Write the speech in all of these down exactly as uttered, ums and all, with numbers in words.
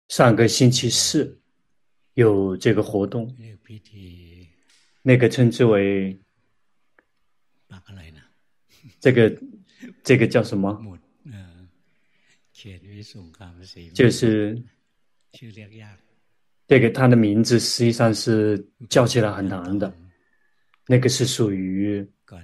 上个星期四有这个活动，那个称之为这个这个叫什么？就是这个它的名字实际上是叫起来很难的，那个是属于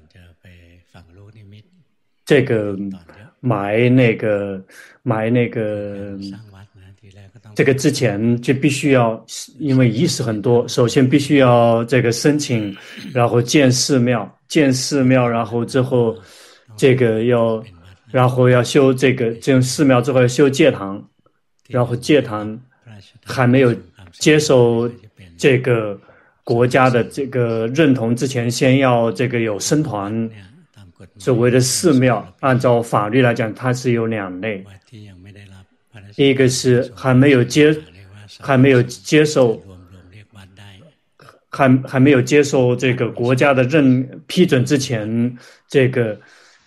这个埋那个埋那个这个之前就必须要，因为仪式很多，首先必须要这个申请，然后建寺庙，建寺庙，然后之后这个要，然后要修这个建寺庙之后要修戒堂，然后戒堂还没有接受这个国家的这个认同之前，先要这个有僧团。所谓的寺庙，按照法律来讲，它是有两类。第一个是还没有接，还没有接受，还还没有接受这个国家的认批准之前，这个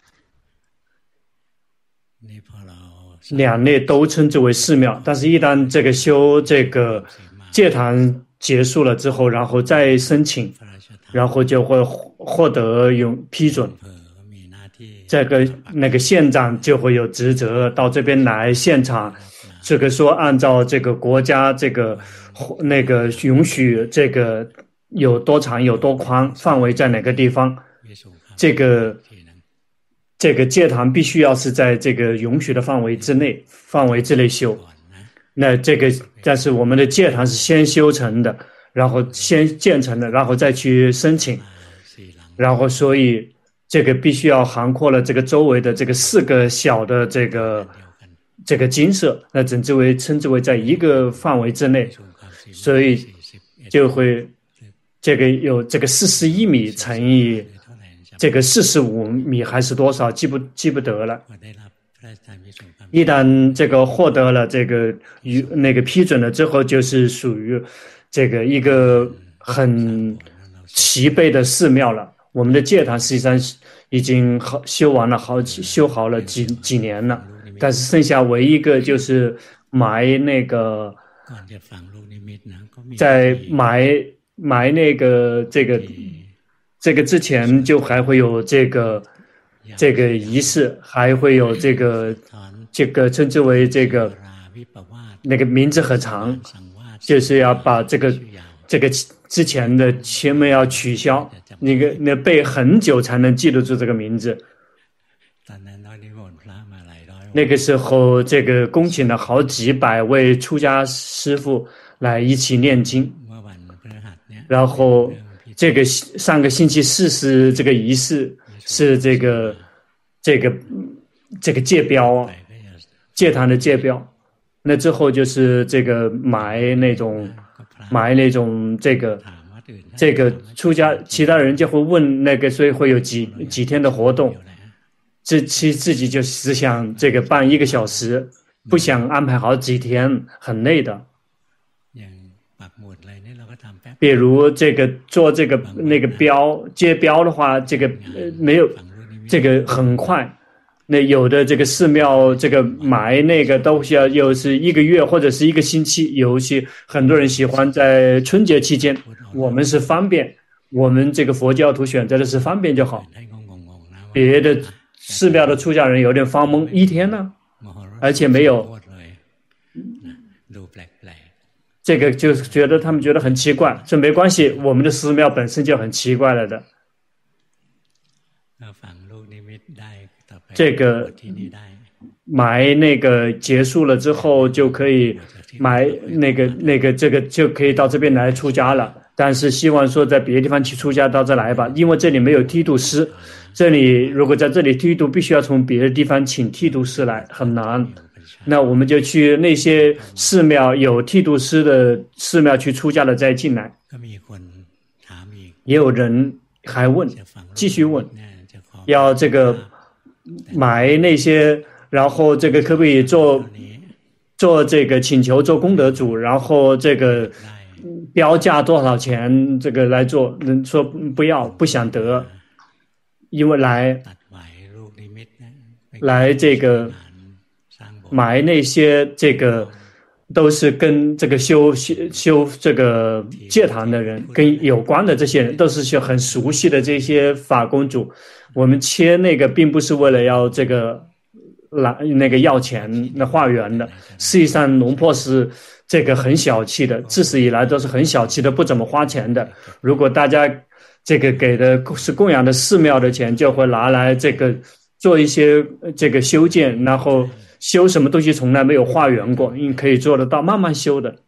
两类都称之为寺庙。但是，一旦这个修这个戒堂结束了之后，然后再申请，然后就会获得有批准。这个那个县长就会有职责到这边来现场，这个说按照这个国家这个那个允许这个有多长有多宽，范围在哪个地方，这个这个戒堂必须要是在这个允许的范围之内，范围之内修。那这个但是我们的戒堂是先修成的，然后先建成的，然后再去申请，然后所以。这个必须要涵括了这个周围的这个四个小的这个这个金色，那称之为称之为在一个范围之内，所以就会这个有这个四十一米乘以这个四十五米还是多少，记不记不得了。一旦这个获得了这个与那个批准了之后，就是属于这个一个很齐备的寺庙了。我们的戒堂实际上已经好修完了好几修好了几几年了，但是剩下唯一一个就是埋那个，在埋埋那个这个这个之前就还会有这个这个仪式，还会有这个这个称之为这个那个名字很长，就是要把这个这个之前的前面要取消。那个那背很久才能记得住这个名字。那个时候，这个恭请了好几百位出家师父来一起念经。然后，这个上个星期四是这个仪式，是这个这个这个戒标，戒堂的戒标。那之后就是这个埋那种埋那种这个。这个出家，其他人就会问那个，所以会有几几天的活动。自其自己就只想这个办一个小时，不想安排好几天，很累的。比如这个做这个那个标接标的话，这个呃没有这个很快。那有的这个寺庙这个埋那个都需要又是一个月或者是一个星期，有些很多人喜欢在春节期间。我们是方便，我们这个佛教徒选择的是方便就好。别的寺庙的出家人有点发懵，一天呢，而且没有，这个就觉得他们觉得很奇怪。这没关系，我们的寺庙本身就很奇怪了的。这个埋那个结束了之后，就可以埋那个那个这个就可以到这边来出家了。但是希望说在别的地方去出家，到这来吧，因为这里没有剃度师。这里如果在这里剃度，必须要从别的地方请剃度师来，很难。那我们就去那些寺庙有剃度师的寺庙去出家了再进来。也有人还问，继续问，要这个埋那些，然后这个可不可以做做这个请求做功德主，然后这个标价多少钱，这个来做，人说不要，不想得，因为来来这个埋那些这个都是跟这个修修修这个戒坛的人，跟有关的这些人，都是很熟悉的这些法公主。我们切那个并不是为了要这个拿那个要钱那化缘的，实际上龙婆是这个很小气的，自始以来都是很小气的，不怎么花钱的。如果大家这个给的是供养的寺庙的钱，就会拿来这个做一些这个修建，然后修什么东西从来没有化缘过，因为可以做得到慢慢修的。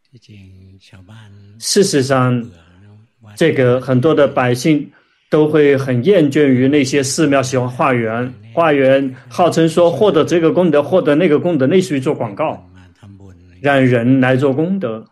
事实上，这个很多的百姓都会很厌倦于那些寺庙喜欢化缘，化缘号称说获得这个功德，获得那个功德，类似于做广告，让人来做功德。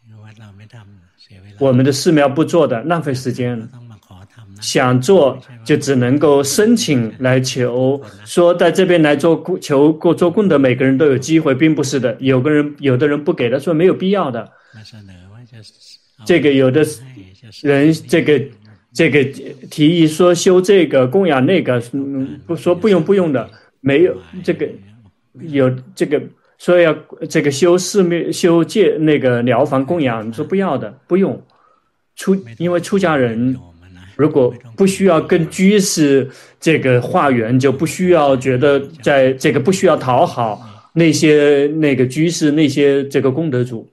我们的寺庙不做的，浪费时间。想做就只能够申请来求，说在这边来做求过做功德，每个人都有机会，并不是的。有个人有的人不给他说没有必要的，这个有的人这个这个提议说修这个供养那个，嗯，不说不用不用的，没有这个有这个说要这个修寺庙修戒那个疗房供养，说不要的不用出，因为出家人。如果不需要跟居士这个化缘，就不需要觉得在这个不需要讨好那些那个居士那些这个功德主，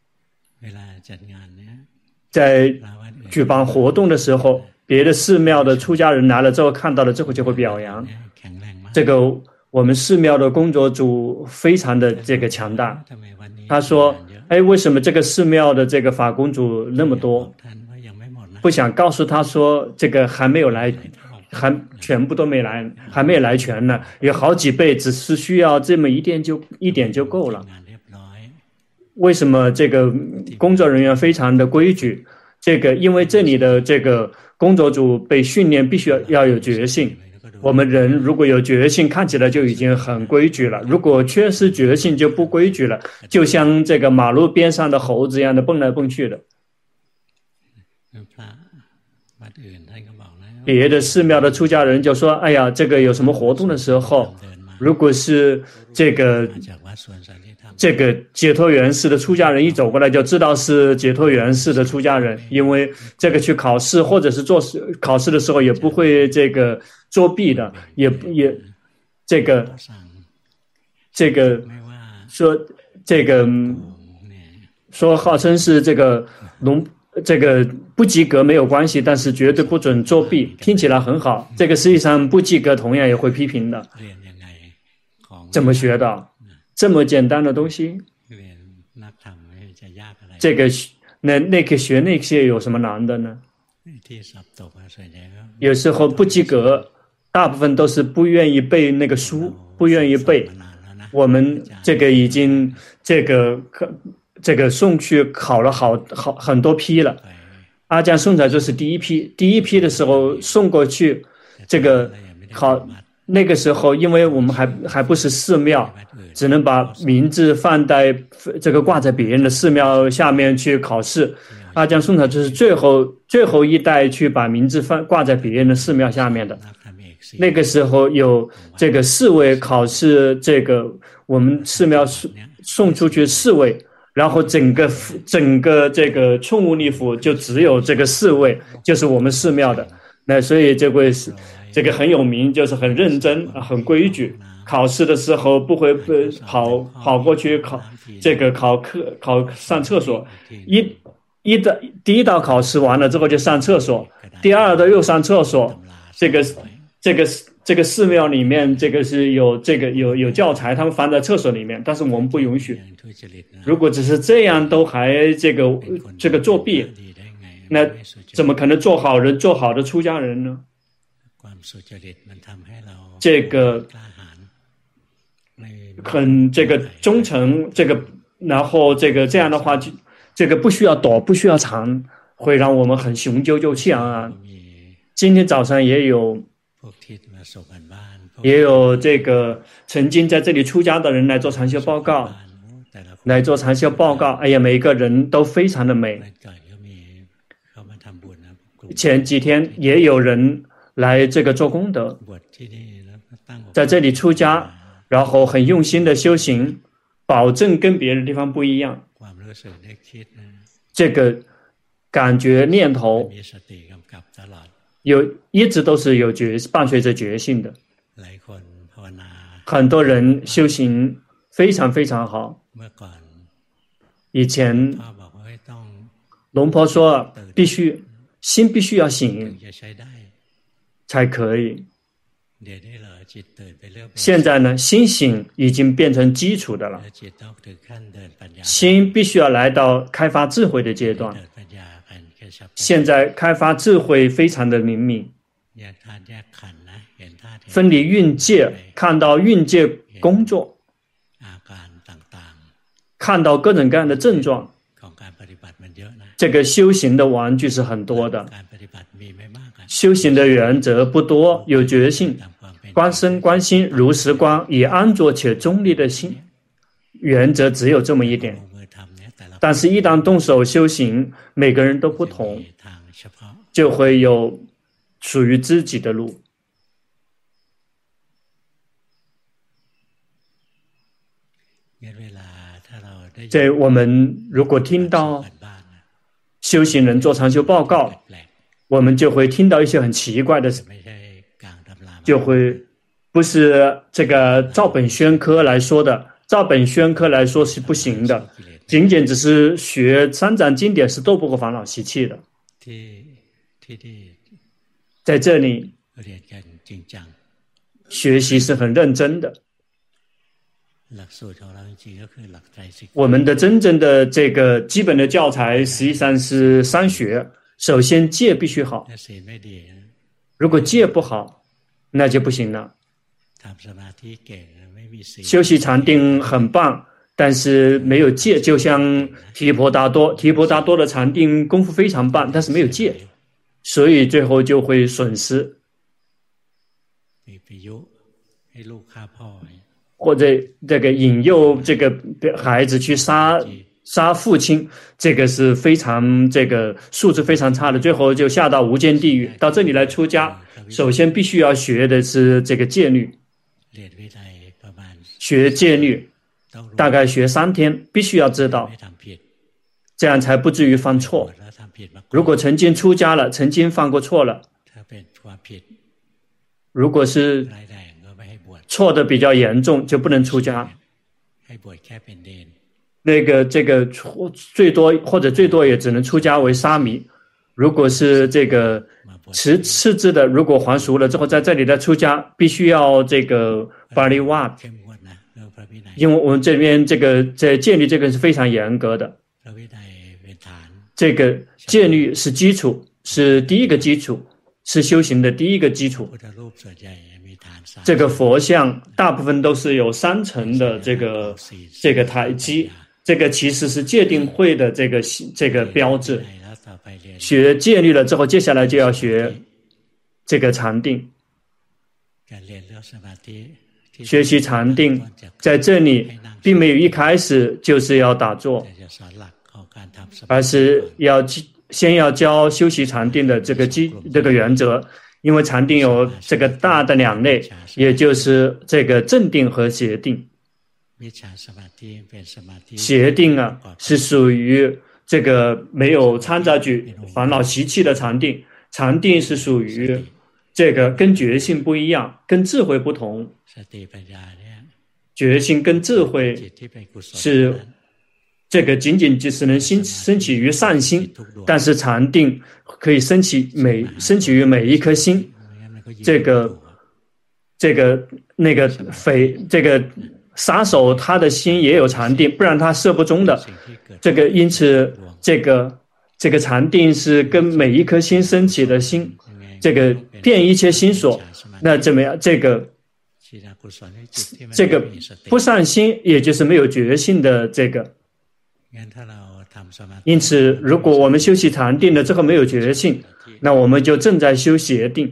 在举办活动的时候，别的寺庙的出家人来了之后看到了之后就会表扬，这个我们寺庙的工作组非常的这个强大。他说：“哎，为什么这个寺庙的这个法公主那么多？”不想告诉他说这个还没有来，还全部都没来，还没有来全呢，有好几倍，只是需要这么一点就一点就够了。为什么这个工作人员非常的规矩？这个因为这里的这个工作组被训练必须要要有决心。我们人如果有决心，看起来就已经很规矩了。如果缺失决心，就不规矩了，就像这个马路边上的猴子一样的蹦来蹦去的。别的寺庙的出家人就说：“哎呀，这个有什么活动的时候，如果是这个这个解脱园寺的出家人一走过来，就知道是解脱园寺的出家人，因为这个去考试或者是做考试的时候也不会这个作弊的，也也这个这个说这个说号称是这个龙。”这个不及格没有关系，但是绝对不准作弊，听起来很好。这个实际上不及格同样也会批评的。怎么学的？这么简单的东西，这个那那个学那些有什么难的呢？有时候不及格，大部分都是不愿意背那个书，不愿意背。我们这个已经这个。这个送去考了好好很多批了，阿江送来这是第一批，第一批的时候送过去，这个考那个时候，因为我们还还不是寺庙，只能把名字放在这个挂在别人的寺庙下面去考试。阿江送来就是最后最后一代去把名字放挂在别人的寺庙下面的。那个时候有这个四位考试，这个我们寺庙送出去四位。然后整个整个这个冲无力府就只有这个四位，就是我们寺庙的。那所以这位是这个很有名，就是很认真、很规矩。考试的时候不会跑跑过去考这个考课考上厕所。一一道第一道考试完了之后就上厕所，第二道又上厕所。这个这个。这个寺庙里面，这个是有这个有有教材，他们放在厕所里面，但是我们不允许。如果只是这样都还这个这个作弊，那怎么可能做好人、做好的出家人呢？这个很这个忠诚，这个然后这个这样的话，就这个不需要躲，不需要藏，会让我们很雄赳赳气昂昂。今天早上也有。也有这个曾经在这里出家的人来做禅修报告，来做禅修报告。哎呀，每一个人都非常的美。前几天也有人来这个做功德，在这里出家，然后很用心的修行， 保证跟别的地方不一样。这个感觉念头有一直都是有觉伴随着觉性的。很多人修行非常非常好。以前龙婆说必须心必须要醒才可以。现在呢，心醒已经变成基础的了，心必须要来到开发智慧的阶段。现在开发智慧非常的明明，分离蕴界，看到蕴界工作，看到各种各样的症状。这个修行的玩具是很多的，修行的原则不多，有觉性，观身观心如实观，以安卓且中立的心，原则只有这么一点。但是一旦动手修行，每个人都不同，就会有属于自己的路。在我们如果听到修行人做长修报告，我们就会听到一些很奇怪的，就会不是这个照本宣科来说的，照本宣科来说是不行的，仅仅只是学三藏经典是斗不过烦恼习气的。在这里学习是很认真的。我们的真正的这个基本的教材实际上是三学。首先戒必须好，如果戒不好那就不行了。修习禅定很棒，但是没有戒，就像提婆达多提婆达多的禅定功夫非常棒，但是没有戒，所以最后就会损失。或者这个引诱这个孩子去杀杀父亲，这个是非常这个素质非常差的，最后就下到无间地狱。到这里来出家，首先必须要学的是这个戒律，学戒律大概学三天，必须要知道，这样才不至于犯错。如果曾经出家了，曾经犯过错了，如果是错的比较严重，就不能出家。那个这个最多或者最多也只能出家为沙弥。如果是这个持次之的，如果还俗了之后在这里的出家，必须要这个巴利瓦，因为我们这边这个在戒律这个是非常严格的。这个戒律是基础，是第一个基础，是修行的第一个基础。这个佛像大部分都是有三层的这个这个台基，这个其实是戒定慧的这个这个标志。学戒律了之后，接下来就要学这个禅定。学习禅定，在这里并没有一开始就是要打坐，而是要先要教修习禅定的这个基这个原则。因为禅定有这个大的两类，也就是这个正定和邪定。邪定啊，是属于这个没有掺杂举烦恼习气的禅定。禅定是属于这个跟觉性不一样，跟智慧不同。觉性跟智慧是这个仅仅只是能兴升起于善心，但是禅定可以升起每升起于每一颗心。这个这个那个匪这个杀手他的心也有禅定，不然他射不中的。这个因此这个这个禅定是跟每一颗心升起的心，这个遍一切心所。那怎么样？这个这个不善心，也就是没有觉性的这个。因此如果我们修习禅定了之后没有觉性，那我们就正在修邪定。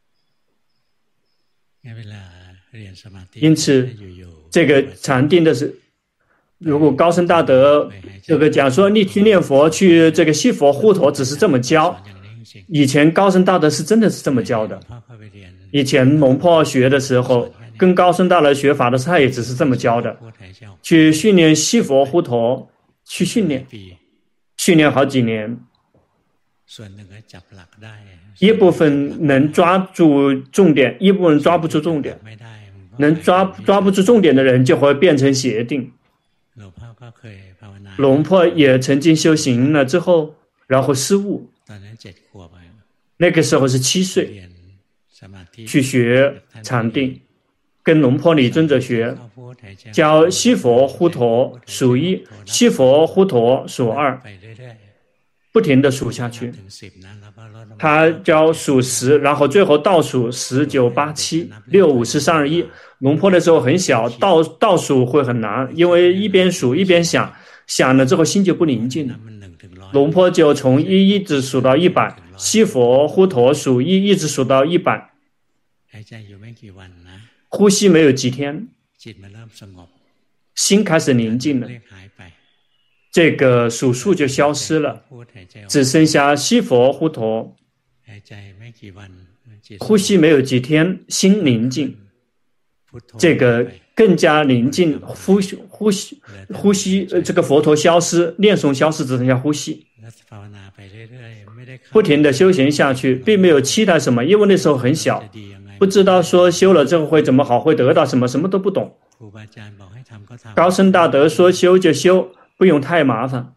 因此这个禅定的是，如果高僧大德这个讲说你去念佛去这个西佛护陀只是这么教，以前高僧大德是真的是这么教的。以前龙婆学的时候， 更高深大的学法的时候，他也只是这么教的，去训练西佛护陀，去训练，训练好几年，一部分能抓住重点，一部分抓不住重点，能抓抓不住重点的人就会变成邪定。龙婆也曾经修行了之后，然后失误，那个时候是七岁，去学禅定，跟龙婆李尊者学，教西佛护陀数一，西佛护陀数二，不停的数下去。他教数十，然后最后倒数十九八七六五四三二一。龙婆的时候很小，倒倒数会很难，因为一边数一边想，想了之后心就不宁静了。龙婆就从一一直数到一百，西佛护陀数一一直数到一百，呼吸没有几天，心开始宁静了，这个数数就消失了，只剩下西佛护陀。呼吸没有几天，心宁静，这个更加宁静，呼吸呼吸呼吸，呃，这个佛陀消失，念诵消失，只剩下呼吸。不停的修行下去，并没有期待什么，因为那时候很小，不知道说修了之后会怎么好，会得到什么，什么都不懂。高僧大德说修就修，不用太麻烦。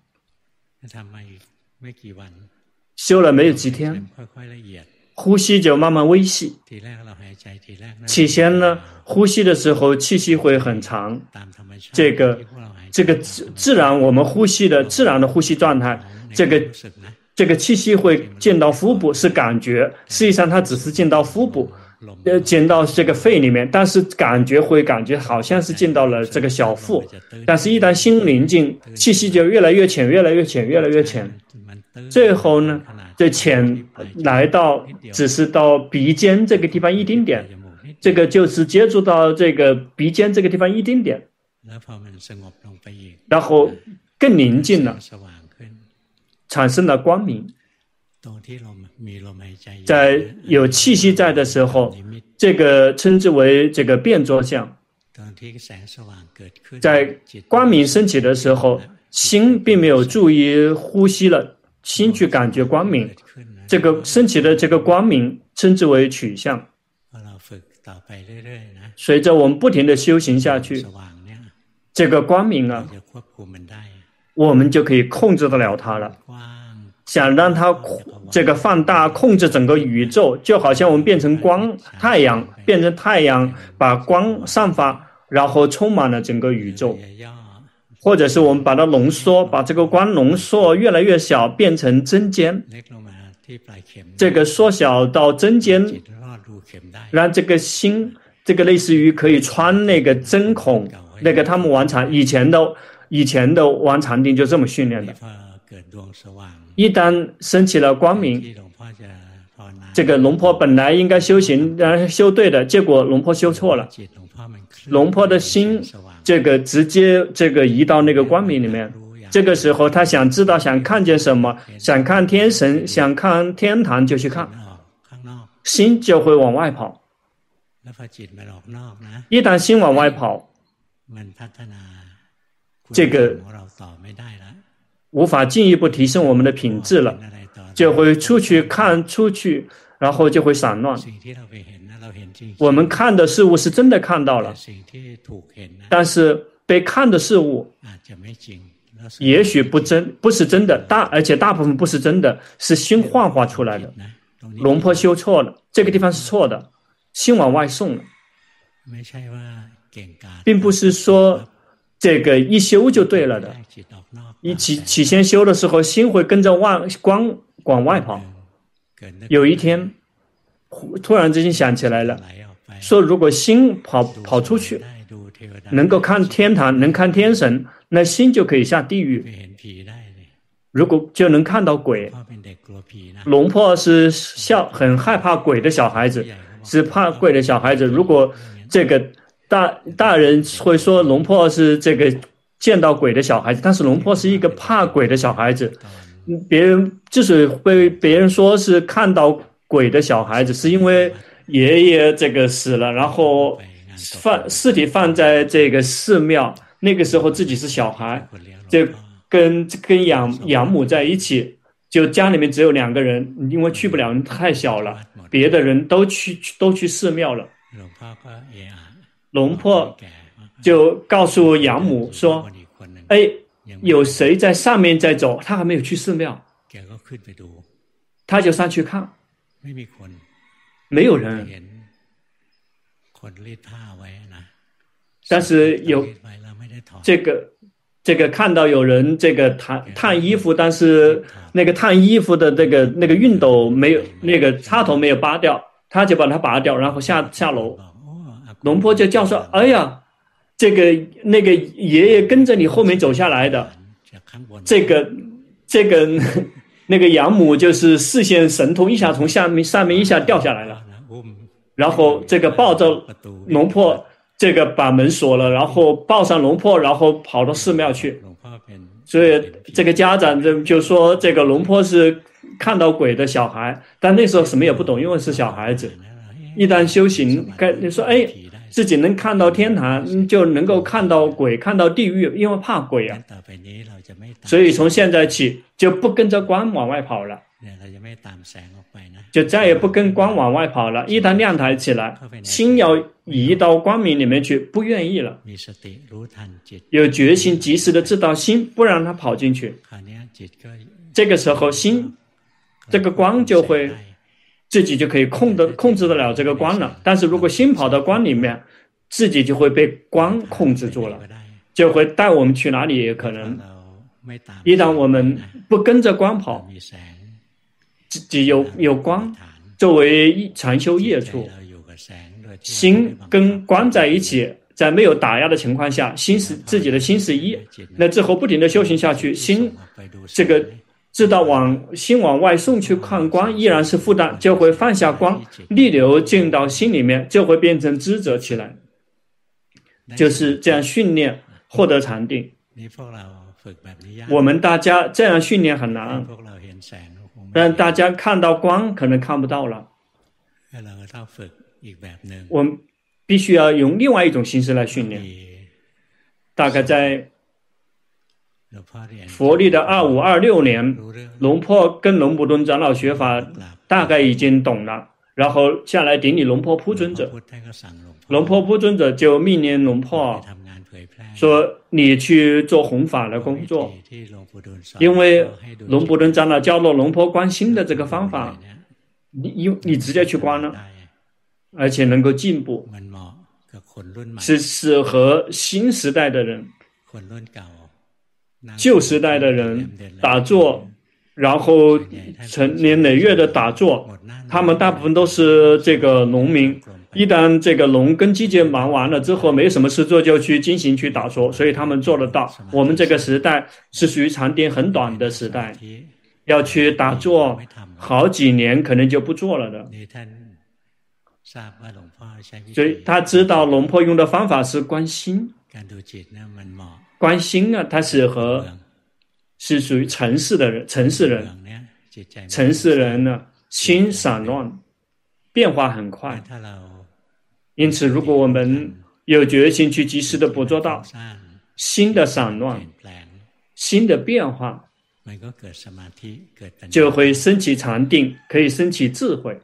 修了没有几天，呼吸就慢慢微细。起先呢，呼吸的时候气息会很长，这个这个自自然我们呼吸的自然的呼吸状态，这个这个气息会进到腹部，是感觉，实际上它只是进到腹部，呃，进到这个肺里面，但是感觉会感觉好像是进到了这个小腹，但是一旦心宁静，气息就越来越浅，越来越浅，越来越浅，最后呢，这浅来到只是到鼻尖这个地方一丁点，这个就是接触到这个鼻尖这个地方一丁点，然后更宁静了，产生了光明。在有气息在的时候，这个称之为这个变作相。在光明升起的时候，心并没有注意呼吸了，心去感觉光明，这个升起的这个光明称之为取向。随着我们不停的修行下去，这个光明啊，我们就可以控制得了它了。想让它这个放大，控制整个宇宙，就好像我们变成光，太阳变成太阳，把光散发，然后充满了整个宇宙。或者是我们把它浓缩，把这个光浓缩越来越小，变成针尖，这个缩小到针尖，让这个心，这个类似于可以穿那个针孔，那个他们玩禅以前的以前的玩禅定就这么训练的。一旦升起了光明，这个龙婆本来应该修行，然后修对的，结果龙婆修错了。龙婆的心，这个直接这个移到那个光明里面。这个时候，他想知道、想看见什么，想看天神，想看天堂，就去看，心就会往外跑。一旦心往外跑，这个无法进一步提升我们的品质了，就会出去看出去，然后就会散乱。我们看的事物是真的看到了，但是被看的事物也许不真，不是真的，大而且大部分不是真的，是心幻化出来的。龙婆修错了，这个地方是错的，心往外送了，并不是说这个一修就对了的。一起起先修的时候，心会跟着往光往外跑。有一天，突然之间想起来了，说如果心跑跑出去，能够看天堂，能看天神，那心就可以下地狱。如果就能看到鬼。龙婆是笑很害怕鬼的小孩子，是怕鬼的小孩子。如果这个大大人会说龙婆是这个见到鬼的小孩子，但是龙婆是一个怕鬼的小孩子。别人之所以被别人说是看到鬼的小孩子，是因为爷爷这个死了，然后放尸体放在这个寺庙，那个时候自己是小孩，就跟跟养养母在一起，就家里面只有两个人，因为去不了，太小了，别的人都去都去寺庙了。龙婆就告诉养母说：“哎，有谁在上面在走？他还没有去寺庙。”他就上去看，没有人。但是有这个这个看到有人这个烫烫衣服，但是那个烫衣服的这个那个熨斗没有，那个插头没有拔掉，他就把它拔掉，然后下下楼。龙婆就叫说：“哎呀，这个那个爷爷跟着你后面走下来的，这个这个那个养母就是视线神通，一下从下面上面一下掉下来了，然后这个抱着龙婆。”这个把门锁了，然后抱上龙婆，然后跑到寺庙去。所以这个家长就就说，这个龙婆是看到鬼的小孩，但那时候什么也不懂，因为是小孩子。一旦修行，你说哎，自己能看到天堂，就能够看到鬼，看到地狱，因为怕鬼啊。所以从现在起就不跟着光往外跑了。就再也不跟光往外跑了，一旦亮台起来，心要移到光明里面去，不愿意了。有决心及时的知道心，不让它跑进去。这个时候心，这个光就会自己就可以控的控制得了这个光了。但是如果心跑到光里面，自己就会被光控制住了，就会带我们去哪里也可能。一旦我们不跟着光跑，自己有有光作为禅修业处，心跟光在一起，在没有打压的情况下，心是自己的心是一，那之后不停的修行下去，心这个知道往心往外送去看光依然是负担，就会放下光，逆流进到心里面，就会变成知者起来，就是这样训练获得禅定。我们大家这样训练很难，但大家看到光可能看不到了，我们必须要用另外一种形式来训练。大概在佛历的二五二六年，龙婆跟龙普顿长老学法，大概已经懂了，然后下来顶礼龙婆扑尊者，龙婆扑尊者就命令龙婆说：“你去做弘法的工作，因为龙普顿长老教了龙婆观心的这个方法，你你直接去观了，而且能够进步，是适合新时代的人。旧时代的人打坐，然后成年累月的打坐，他们大部分都是这个农民。”一旦这个农耕季节忙完了之后，没什么事做，就去进行去打坐，所以他们做得到。我们这个时代是属于禅定很短的时代，要去打坐好几年，可能就不做了的。所以他知道龙婆用的方法是观心，观心啊，它适合是属于城市的人，城市人，城市人呢心散乱，变化很快。因此，如果我们有决心去及时的捕捉到新的散乱、新的变化，就会升起禅定，可以升起智慧。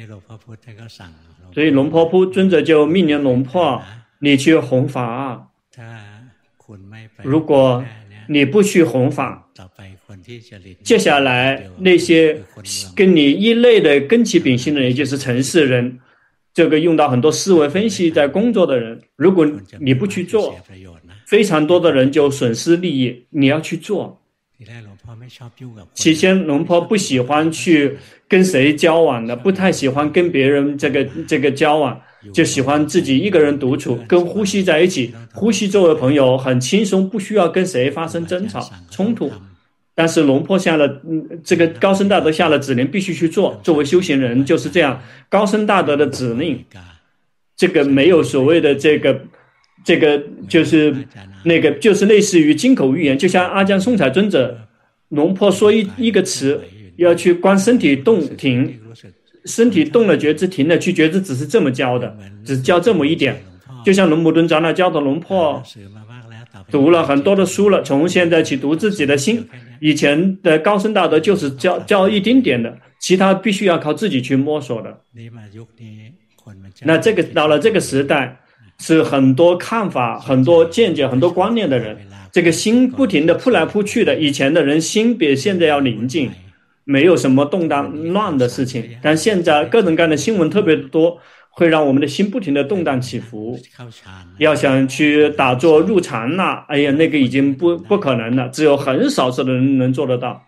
所以龙婆扑尊者就命令龙婆：“你去弘法。如果你不去弘法，接下来那些跟你一类的根器秉性的人，也就是城市人。”这个用到很多思维分析在工作的人，如果你不去做，非常多的人就损失利益。你要去做。起先龙婆不喜欢去跟谁交往的，不太喜欢跟别人这个这个交往，就喜欢自己一个人独处，跟呼吸在一起。呼吸作为朋友很轻松，不需要跟谁发生争吵冲突。但是龙婆下了、嗯、这个高僧大德下了指令，必须去做。作为修行人就是这样，高僧大德的指令，这个没有所谓的这个这个就是那个就是类似于金口玉言，就像阿姜颂彩尊者，龙婆说一一个词，要去观身体动停，身体动了觉知，停了去觉知，只是这么教的，只教这么一点。 就像龙普顿长老教导龙婆读了很多的书了，从现在起读自己的心。以前的高僧大德就是教教一丁点的，其他必须要靠自己去摸索的。那这个到了这个时代，是很多看法、很多见解、很多观念的人，这个心不停的扑来扑去的。以前的人心比现在要宁静，没有什么动荡乱的事情，但现在各种各样的新闻特别多，会让我们的心不停的动荡起伏。要想去打坐入禅了，哎呀，那个已经不不可能了，只有很少数的人能做得到。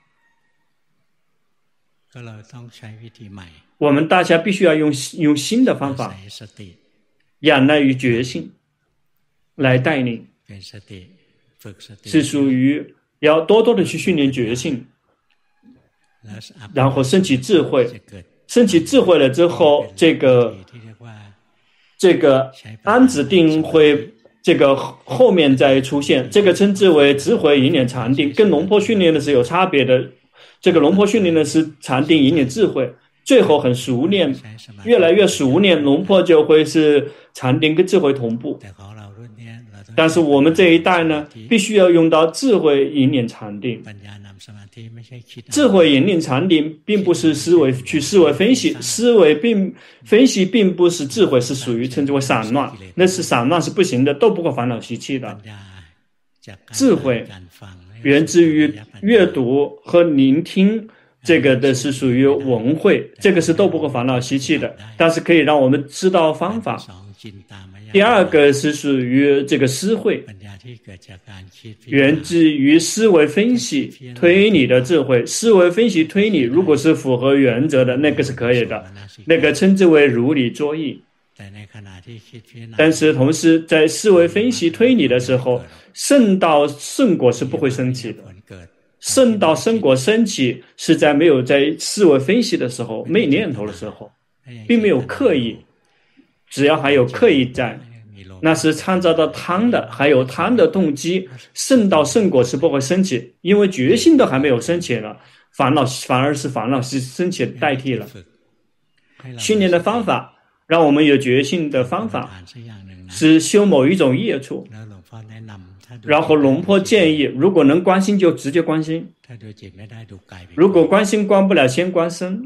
我们大家必须要用用新的方法，仰赖于觉性来带领，是属于要多多的去训练觉性，然后升起智慧。升起智慧了之后，这个这个安止定会这个后面再出现，这个称之为智慧引领禅定，跟龙婆训练的是有差别的。这个龙婆训练的是禅定引领智慧，最后很熟练，越来越熟练，龙婆就会是禅定跟智慧同步。但是我们这一代呢，必须要用到智慧引领禅定。智慧引领禅定并不是思维去思维分析，思维并分析并不是智慧，是属于称之为散乱，那是散乱是不行的，斗不过烦恼习气的。智慧源自于阅读和聆听，这个的是属于文慧，这个是斗不过烦恼习气的，但是可以让我们知道方法。第二个是属于这个思慧，源自于思维分析推理的智慧。思维分析推理如果是符合原则的，那个是可以的，那个称之为如理作意。但是同时在思维分析推理的时候，圣道圣果是不会升起的。圣道圣果升起是在没有在思维分析的时候，没念头的时候，并没有刻意。只要还有刻意在，那是参照到贪的，还有贪的动机，圣道圣果是不会升起，因为觉性都还没有升起了，烦恼反而是烦恼是升起代替了。训练的方法，让我们有觉性的方法，是修某一种业处。然后龙婆建议，如果能观心就直接观心，如果观心观不了，先观身。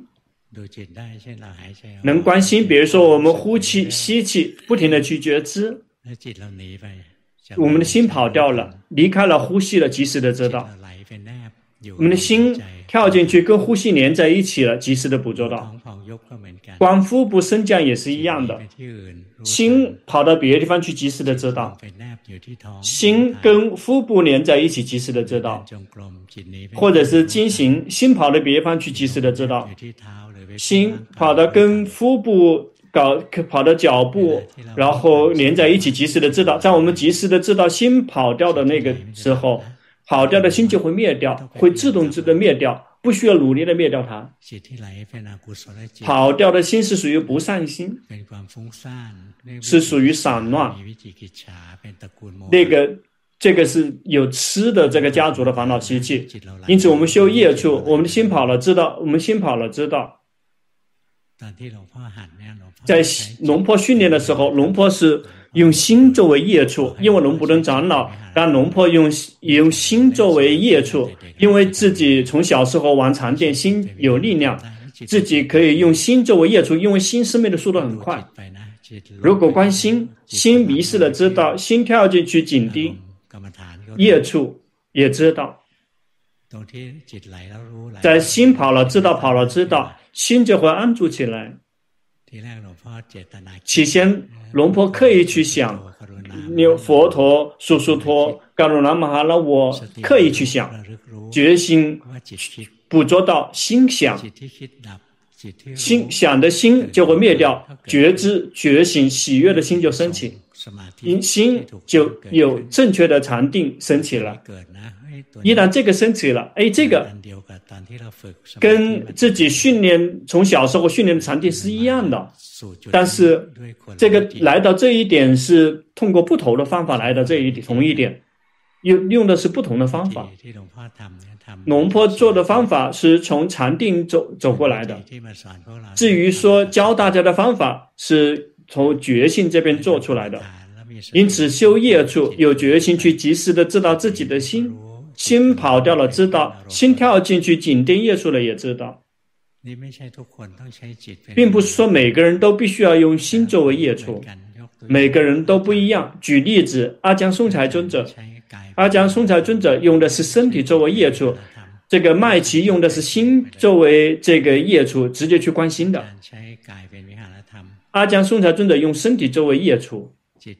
能观心，比如说我们呼气吸气，不停的去觉知，我们的心跑掉了，离开了呼吸了，及时的知道。我们的心跳进去跟呼吸连在一起了，及时的捕捉到。观腹部升降也是一样的，心跑到别的地方去，及时的知道。心跟腹部连在一起，及时的知道。或者是经行，心跑到别的地方去，及时的知道。心跑到跟腹部搞跑到脚部，然后连在一起，及时的知道。在我们及时的知道心跑掉的那个时候，跑掉的心就会灭掉，会自动自的灭掉，不需要努力的灭掉它。跑掉的心是属于不善心，是属于散乱，那个这个是有吃的这个家族的烦恼习气。因此我们修业处，我们的心跑了知道，我们心跑了知道。在龙婆训练的时候，龙婆是用心作为业处，因为龙普顿长老让龙婆用用心作为业处，因为自己从小时候玩禅定，心有力量，自己可以用心作为业处，因为心生命的速度很快。如果观心，心迷失了知道，心跳进去紧盯，业处也知道。在心跑了知道，跑了知道，心就会安住起来。起先龙婆刻意去想，佛陀、苏苏陀、嘎鲁那玛哈拉，我刻意去想，决心捕捉到心想，心想的心就会灭掉，觉知、觉醒、喜悦的心就升起，因心就有正确的禅定升起了。一旦这个升起了，哎，这个跟自己训练从小时候训练的禅定是一样的，但是这个来到这一点是通过不同的方法来到这一点同一点，用用的是不同的方法。龙婆做的方法是从禅定走走过来的，至于说教大家的方法是从觉性这边做出来的。 因此修业处有决心去及时的知道自己的心，心跑掉了知道，心跳进去紧盯业处了也知道。并不是说每个人都必须要用心作为业处，每个人都不一样。举例子，阿姜松才尊者，阿姜松才尊者用的是身体作为业处，这个麦琪用的是心作为这个业处，直接去观心的。阿姜松才尊者用身体作为业处，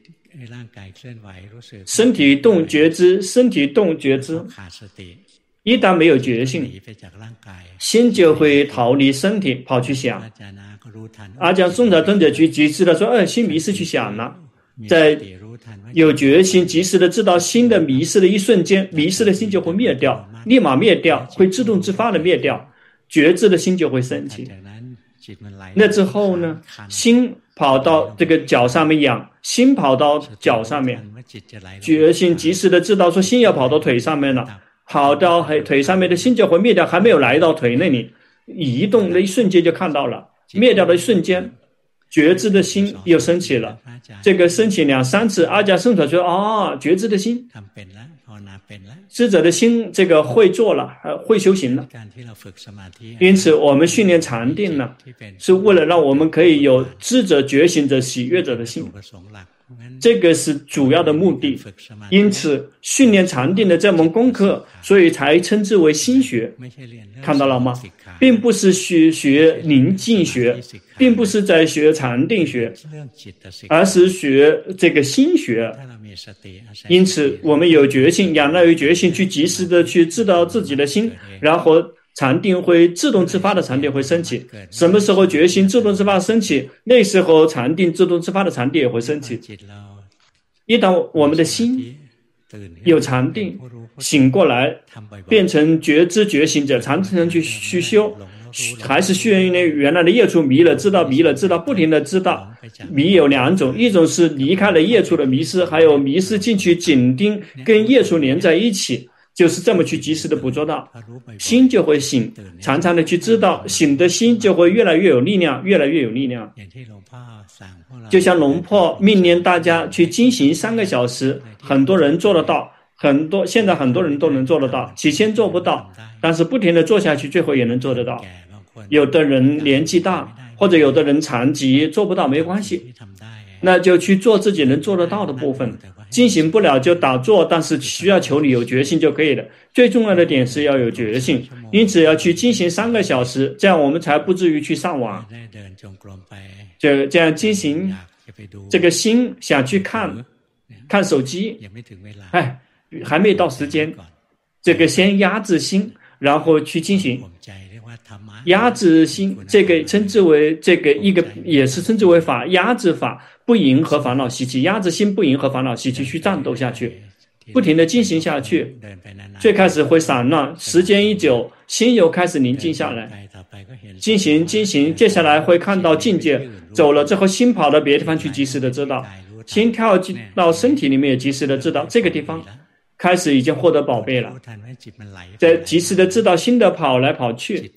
身体动觉知，身体动觉知。一旦没有觉性，心就会逃离身体，跑去想。阿姜松才尊者去及时的说：“哎，心迷失去想了。”在有决心及时的知道心的迷失的一瞬间，迷失的心就会灭掉，立马灭掉，会自动自发的灭掉，觉知的心就会升起。那之后呢，心跑到这个脚上面痒，心跑到脚上面，决心及时的知道说心要跑到腿上面了。跑到腿上面的心就会灭掉，还没有来到腿那里，移动的一瞬间就看到了，灭掉的一瞬间，觉知的心又升起了。这个升起两三次，阿姜松才说：“哦，觉知的心，智者的心，这个会做了，会修行了。”因此，我们训练禅定呢，是为了让我们可以有智者、觉醒者、喜悦者的心。这个是主要的目的，因此训练禅定的这门功课，所以才称之为心学。看到了吗？并不是学学宁静学，并不是在学禅定学，而是学这个心学。因此，我们有决心，仰赖于决心去及时的去知道自己的心，然后禅定会自动自发的禅定会升起。什么时候决心自动自发升起，那时候禅定自动自发的禅定也会升起。一旦我们的心有禅定醒过来，变成觉知觉醒者，常常去去修，还是训练原来的业处迷了知道，迷了知道，不停的知道。迷有两种，一种是离开了业处的迷失，还有迷失进去紧盯跟业处连在一起，就是这么去及时的捕捉到，心就会醒，常常的去知道，醒的心就会越来越有力量，越来越有力量。就像龙婆命令大家去精行三个小时，很多人做得到，很多现在很多人都能做得到，起先做不到，但是不停的做下去，最后也能做得到。有的人年纪大，或者有的人残疾，做不到没关系，那就去做自己能做得到的部分。进行不了就打坐，但是需要求你有决心就可以了。最重要的点是要有决心，因此要去进行三个小时，这样我们才不至于去上网。这这样进行，这个心想去看看手机，哎，还没到时间，这个先压制心，然后去进行。压制心，这个称之为这个一个也是称之为法，压制法，不迎合烦恼习气，压制心不迎合烦恼习气去战斗下去，不停的进行下去。最开始会散乱，时间一久，心又开始宁静下来，进行进行，接下来会看到境界，走了之后心跑到别的地方去，及时的知道，心跳进到身体里面也及时的知道，这个地方开始已经获得宝贝了，在及时的知道心的跑来跑去，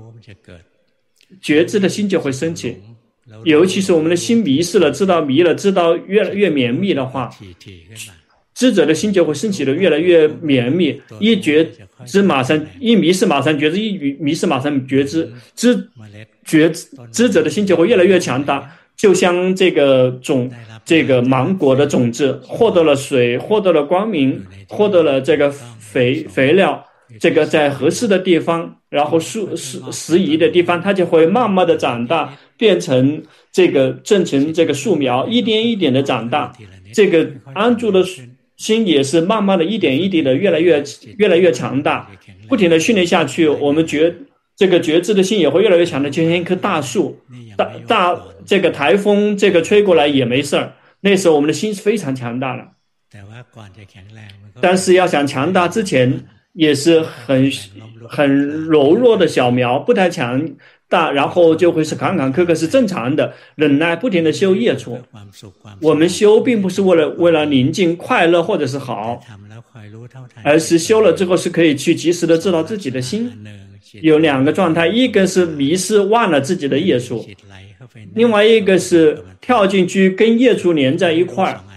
觉知的心就会升起。尤其是我们的心迷失了，知道迷了，知道越来越绵密的话，知者的心就会升起的越来越绵密。一觉知马上一迷失马上觉知，一迷失马上觉知，知觉知者的心就会越来越强大。就像这个种这个芒果的种子获得了水，获得了光明，获得了这个肥肥料，这个在合适的地方，然后适适适宜的地方，它就会慢慢的长大，变成这个正成这个树苗，一点一点的长大。这个安住的心也是慢慢的一点一滴的越来越越来越强大，不停的训练下去，我们觉这个觉知的心也会越来越强的，就像一棵大树，大大这个台风这个吹过来也没事儿，那时候我们的心是非常强大的。但是要想强大之前，也是很很柔弱的小苗，不太强大，然后就会是坎坎坷坷，是正常的。忍耐，不停的修业处。我们修并不是为了为了宁静、快乐或者是好，而是修了之后是可以去及时的知道自己的心。有两个状态，一个是迷失忘了自己的业处，另外一个是跳进去跟业处连在一块儿，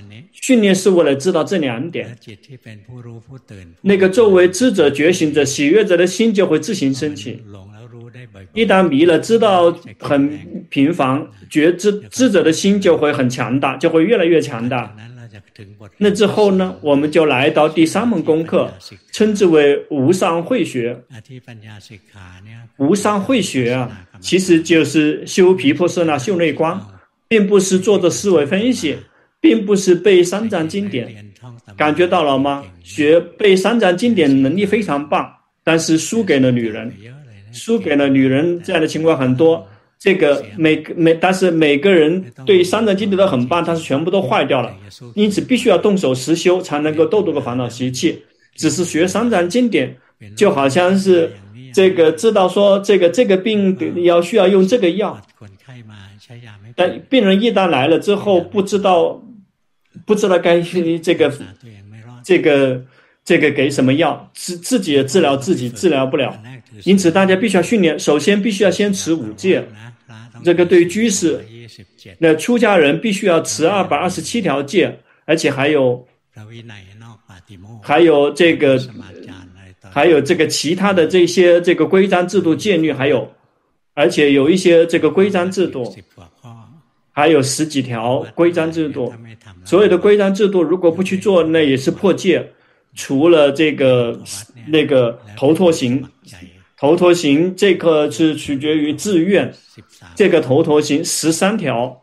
训练是为了知道这两点。那个作为知者、觉醒者、喜悦者的心就会自行升起。一旦迷了，知道很频繁，觉知知者的心就会很强大，就会越来越强大。那之后呢，我们就来到第三门功课，称之为无上慧学。无上慧学啊，其实就是修毗婆舍那、修内观，并不是做着思维分析，并不是背三藏经典。感觉到了吗？学背三藏经典能力非常棒，但是输给了女人，输给了女人，这样的情况很多。这个每每，但是每个人对三藏经典都很棒，但是全部都坏掉了，因此必须要动手实修，才能够斗这个烦恼习气。只是学三藏经典，就好像是这个知道说这个这个病要需要用这个药，但病人一旦来了之后，不知道不知道该这个这个这个给什么药，自自己也治疗自己治疗不了，因此大家必须要训练。首先必须要先持五戒，这个对于居士，那出家人必须要持二百二十七条戒，而且还有还有这个还有这个其他的这些这个规章制度戒律，还有而且有一些这个规章制度，还有十几条规章制度。所有的规章制度如果不去做，那也是破戒。除了这个那个头陀行，头陀行这个是取决于自愿，这个头陀行十三条，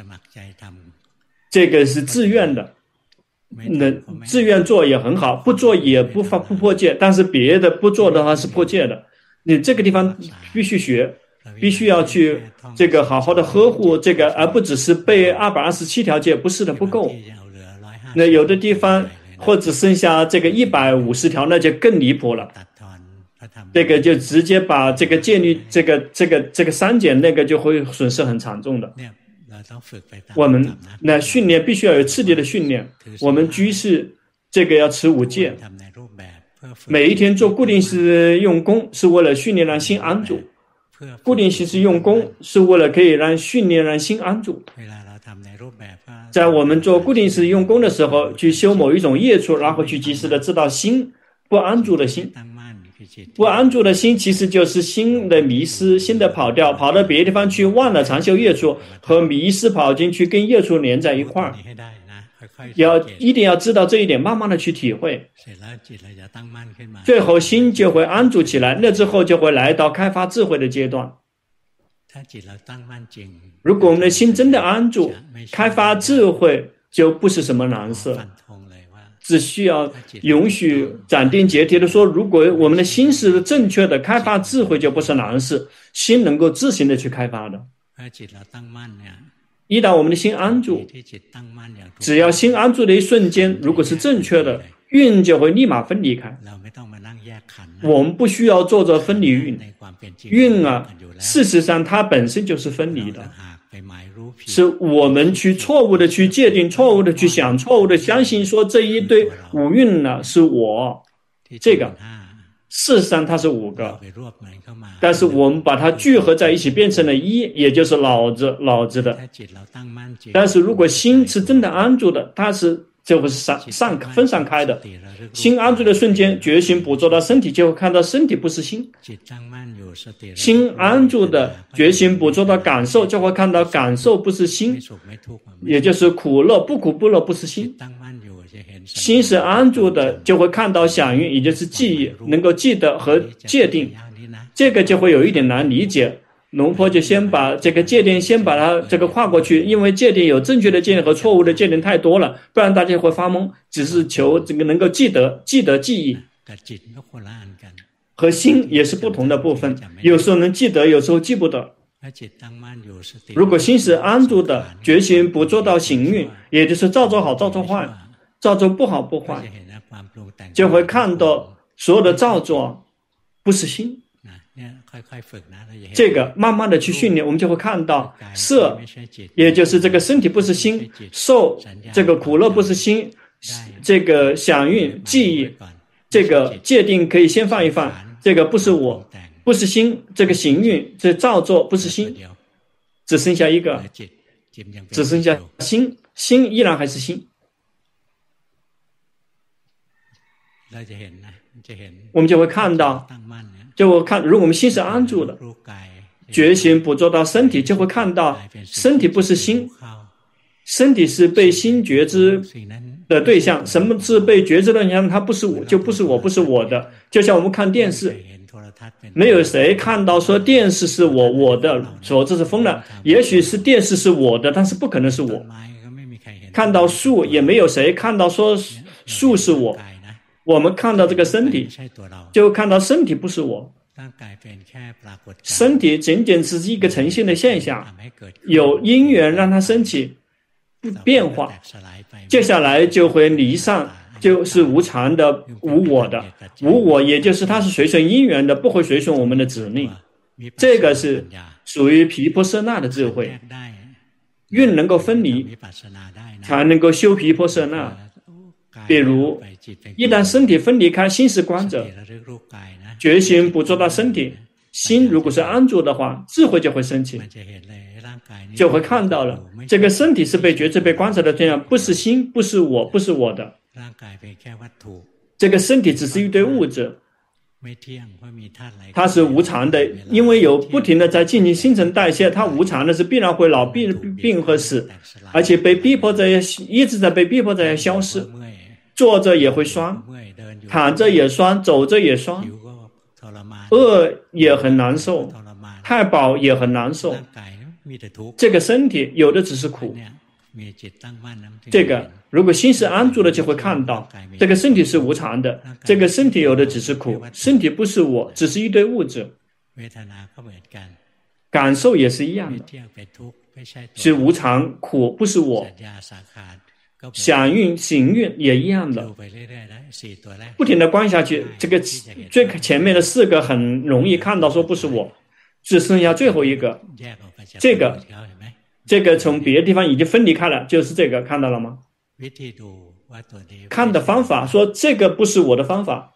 这个是自愿的，那自愿做也很好，不做也不发不破戒，但是别的不做的话是破戒的。你这个地方必须学，必须要去这个好好的呵护这个，而不只是背二百二十七条戒，不是的，不够。那有的地方或者剩下这个一百五十条，那就更离谱了。这个就直接把这个戒律，这个这个这个删减，那个就会损失很惨重的。我们那训练必须要有次第的训练。我们居士这个要持五戒，每一天做固定式用功，是为了训练让心安住。固定形式用功是为了可以让训练让心安住。在我们做固定式用功的时候，去修某一种业处，然后去及时的知道心不安住的心，不安住的心其实就是心的迷失，心的跑掉，跑到别的地方去，忘了常修业处，和迷失跑进去跟业处连在一块儿。要一定要知道这一点，慢慢的去体会，最后心就会安住起来。那之后就会来到开发智慧的阶段。如果我们的心真的安住，开发智慧就不是什么难事，只需要允许斩钉截铁的说，如果我们的心是正确的，开发智慧就不是难事，心能够自行的去开发的。一旦我们的心安住，只要心安住的一瞬间，如果是正确的，运就会立马分离开。我们不需要做着分离运，运啊，事实上它本身就是分离的，是我们去错误的去界定，错误的去想，错误的相信说这一对五蕴呢是我，这个事实上它是五个，但是我们把它聚合在一起变成了一，也就是脑子脑子的。但是如果心是真的安住的，它是就会是散散分散开的。心安住的瞬间，觉醒捕捉到身体，就会看到身体不是心。心安住的觉醒捕捉到感受，就会看到感受不是心，也就是苦乐不苦不乐不是心。心是安住的，就会看到响应，也就是记忆，能够记得和界定。这个就会有一点难理解。龙婆就先把这个界定先把它这个跨过去，因为界定有正确的界定和错误的界定太多了，不然大家会发懵。只是求这个能够记得记得记忆，和心也是不同的部分，有时候能记得，有时候记不得。如果心是安住的，觉醒捕捉到行运，也就是造作好造作坏，造作不好不坏，就会看到所有的造作不是心。这个慢慢的去训练，我们就会看到色，也就是这个身体不是心，受这个苦乐不是心，这个想运记忆，这个界定可以先放一放，这个不是我，不是心，这个行运这造作不是心，只剩下一个，只剩下心，心依然还是心。 我们就会看到，就会看，如果我们心是安住的，决心捕捉到身体，就会看到身体不是心，身体是被心觉知的对象。什么是被觉知的对象？它不是我，就不是我，不是我的。就像我们看电视，没有谁看到说电视是我我的，说这是疯了。也许是电视是我的，但是不可能是我。看到树，也没有谁看到说树是我。我们看到这个身体，就看到身体不是我。身体仅仅只是一个呈现的现象，有因缘让它升起变化，接下来就会离散，就是无常的、无我的。无我也就是它是随顺因缘的，不会随顺我们的指令。这个是属于毗婆舍那的智慧，运能够分离，才能够修毗婆舍那。比如一旦身体分离开，心是观者，决心捕捉到身体，心如果是安住的话，智慧就会升起，就会看到了这个身体是被觉知被观察的对象，不是心，不是我，不是我的。这个身体只是一堆物质，它是无常的，因为有不停的在进行新陈代谢，它无常的是必然会老病病和死，而且被逼迫着一直在被逼迫着消失。坐着也会酸，躺着也酸，走着也酸，饿也很难受，太饱也很难受。这个身体有的只是苦。这个如果心是安住的，就会看到这个身体是无常的，这个身体有的只是苦，身体不是我，只是一堆物质。感受也是一样的，是无常苦，不是我。想运行运也一样的，不停的观下去，这个最前面的四个很容易看到说不是我，只剩下最后一个，这个这个从别的地方已经分离开了，就是这个，看到了吗？看的方法说这个不是我的方法，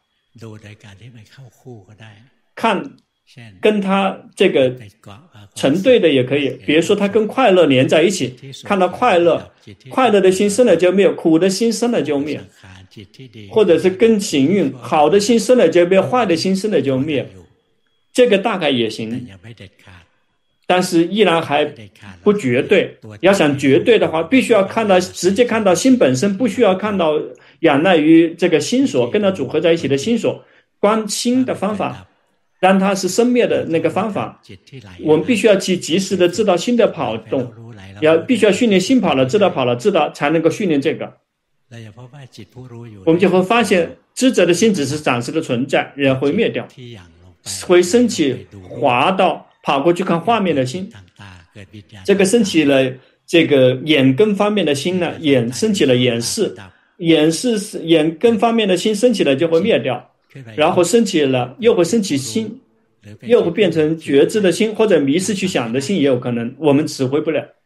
看跟他这个成对的也可以，比如说他跟快乐连在一起，看到快乐，快乐的心生了就灭，苦的心生了就灭，或者是跟行运，好的心生了就灭，坏的心生了就灭，这个大概也行，但是依然还不绝对。要想绝对的话，必须要看到直接看到心本身，不需要看到仰赖于这个心所跟它组合在一起的心所，观心的方法。当它是生灭的那个方法，我们必须要去及时的知道心的跑动，要必须要训练心跑了，知道跑了，知道才能够训练这个。我们就会发现，知者的心只是暂时的存在，然后会灭掉，会升起滑到跑过去看画面的心。这个升起了这个眼根方面的心呢，眼升起了眼视，眼视眼根方面的心升起了就会灭掉。然后升起了，又会升起心，又会变成觉知的心，或者迷失去想的心也有可能，我们指挥不了。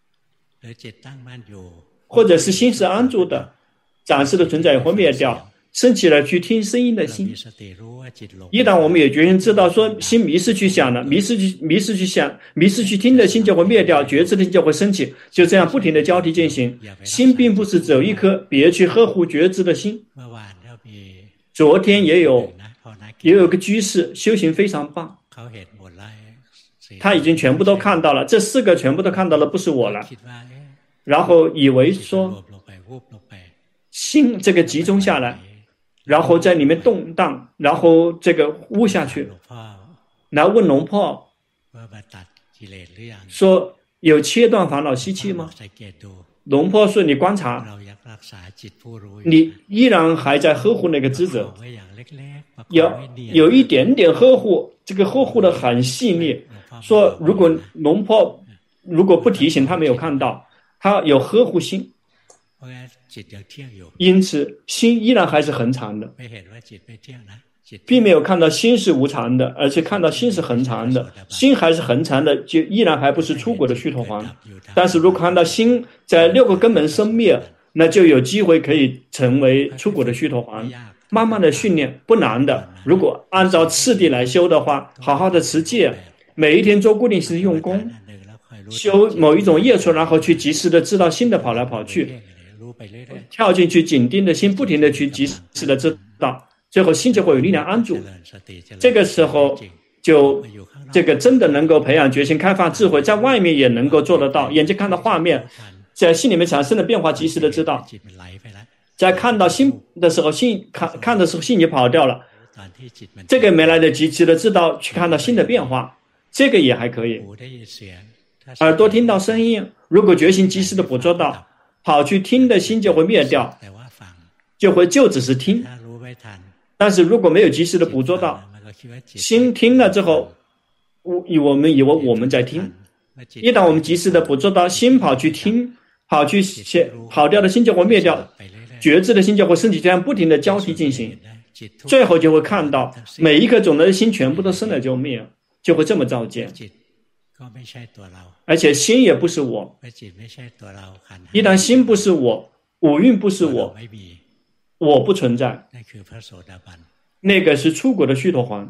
或者是心是安住的，暂时的存在也会灭掉，升起了去听声音的心。一旦我们也决心知道说心迷失去想了，迷失去迷失去想，迷失去听的心就会灭掉，觉知的心就会升起，就这样不停的交替进行。心并不是只有一颗，别去呵护觉知的心。昨天也有也有个居士修行非常棒，他已经全部都看到了，这四个全部都看到了，不是我了，然后以为说心这个集中下来，然后在里面动荡，然后这个悟下去，来问龙婆说有切断烦恼习气吗？龙婆说你观察，你依然还在呵护那个知者，有有一点点呵护，这个呵护的很细腻，说如果龙婆如果不提醒他没有看到，他有呵护心，因此心依然还是恒常的，并没有看到心是无常的，而且看到心是恒常的，心还是恒常的，就依然还不是出果的须陀洹。但是如果看到心在六个根本生灭，那就有机会可以成为出果的须陀洹。慢慢的训练不难的，如果按照次第来修的话，好好的持戒，每一天做固定式用功，修某一种业处，然后去及时的知道心的跑来跑去， 跳进去紧盯的心，不停的去及时的知道，最后心就会有力量安住。这个时候就这个真的能够培养决心、开发智慧，在外面也能够做得到。眼睛看到画面，在心里面产生的变化，及时的知道。在看到心的时候，心看看的时候，心已经跑掉了，这个没来得及及的知道去看到心的变化，这个也还可以。耳朵听到声音，如果决心及时的捕捉到，跑去听的心就会灭掉，就会就只是听。但是如果没有及时的捕捉到，心听了之后，我我们以为我们在听。一旦我们及时的捕捉到，心跑去听，跑去跑掉的心就会灭掉，觉知的心就会身体这样不停的交替进行，最后就会看到每一颗种子的心全部都生了就灭，就会这么照见。而且心也不是我，一旦心不是我，五蕴不是我，我不存在，那个是出国的须陀洹。